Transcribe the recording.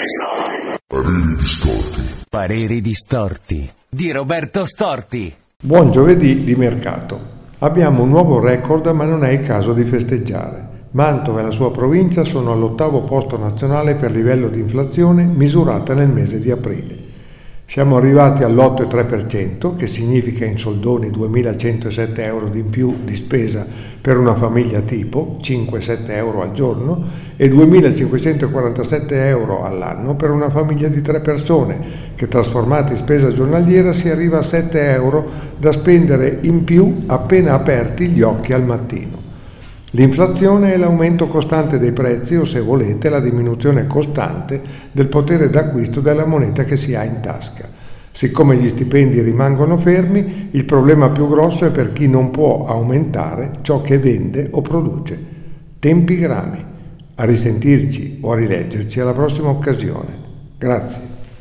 Pareri distorti. Pareri distorti di Roberto Storti. Buon giovedì di mercato. Abbiamo un nuovo record, ma non è il caso di festeggiare. Mantova e la sua provincia sono all'8° posto nazionale per livello di inflazione misurata nel mese di aprile. Siamo arrivati all'8,3%, che significa in soldoni 2.107 euro di in più di spesa per una famiglia tipo, 5-7 euro al giorno, e 2.547 euro all'anno per una famiglia di 3 persone, che trasformati in spesa giornaliera si arriva a 7 euro da spendere in più appena aperti gli occhi al mattino. L'inflazione è l'aumento costante dei prezzi o, se volete, la diminuzione costante del potere d'acquisto della moneta che si ha in tasca. Siccome gli stipendi rimangono fermi, il problema più grosso è per chi non può aumentare ciò che vende o produce. Tempi grami. A risentirci o a rileggerci alla prossima occasione. Grazie.